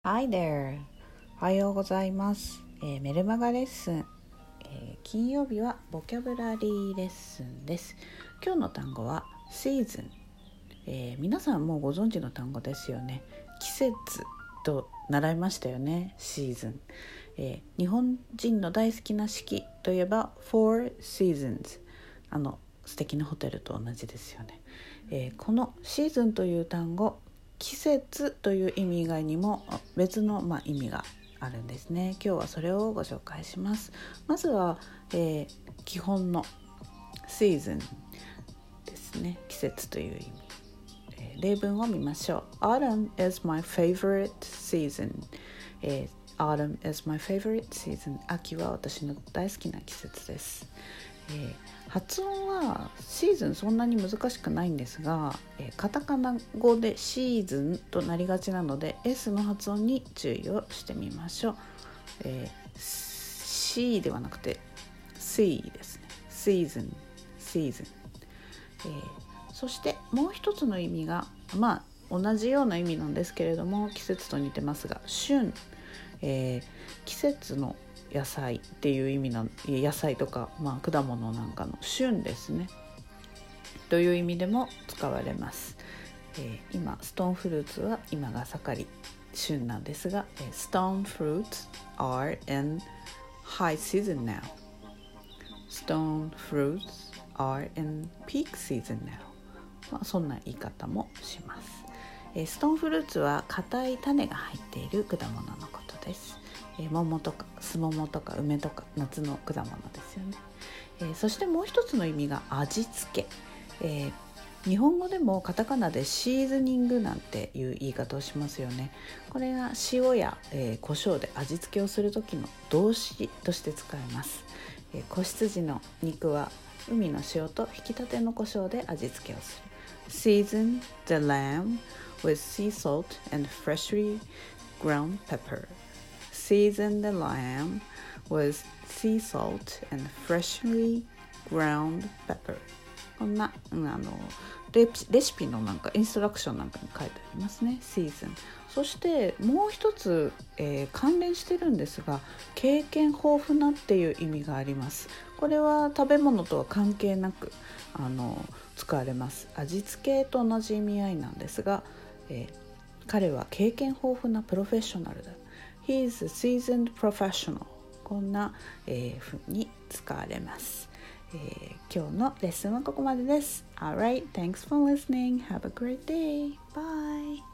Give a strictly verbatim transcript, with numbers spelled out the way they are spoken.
Hi there! おはようございます。えー、メルマガレッスン、えー、金曜日はボキャブラリーレッスンです。今日の単語は season、えー、皆さんもうご存知の単語ですよね。季節と習いましたよね。シーズン、えー、日本人の大好きな四季といえば Four Seasons、 あの素敵なホテルと同じですよね。えー、このシーズンという単語、季節という意味以外にも別の、まあ、意味があるんですね。今日はそれをご紹介します。まずは、えー、基本のシーズンですね。季節という意味、えー、例文を見ましょう。 Autumn is my favorite season、えー、Autumn is my favorite season。 秋は私の大好きな季節です。えー、発音はシーズンそんなに難しくないんですが、えー、カタカナ語でシーズンとなりがちなので S の発音に注意をしてみましょう。えー、C ではなくて C ですね。シーズン、シーズン、えー、そしてもう一つの意味がまあ同じような意味なんですけれども、季節と似てますが旬、えー、季節の野菜っていう意味の野菜とか、まあ、果物なんかの旬ですねという意味でも使われます。えー、今ストーンフルーツは今が盛り旬なんですが、えー、Stone fruits are in high season now. Stone fruits are in peak season now. まあ、そんな言い方もします。えー、ストーンフルーツは硬い種が入っている果物のことです。えー、桃とかスモモとか梅とか夏の果物ですよね。えー、そしてもう一つの意味が味付け、えー、日本語でもカタカナでシーズニングなんていう言い方をしますよね。これが塩や、えー、胡椒で味付けをする時の動詞として使えます。えー、子羊の肉は海の塩と引き立ての胡椒で味付けをする。Season the lamb with sea salt and freshly ground pepper.Season the lamb with sea salt and freshly ground pepper。 こんな、うん、あの レ, レシピのなんかインストラクションなんかに書いてありますね。シーズン。そしてもう一つ、えー、関連してるんですが、経験豊富なっていう意味があります。これは食べ物とは関係なくあの使われます。味付けと同じ意味合いなんですが、えー、彼は経験豊富なプロフェッショナルだ。He is a seasoned professional。 こんな、えー、風に使われます。えー、今日のレッスンはここまでです。Alright, thanks for listening. Have a great day. Bye.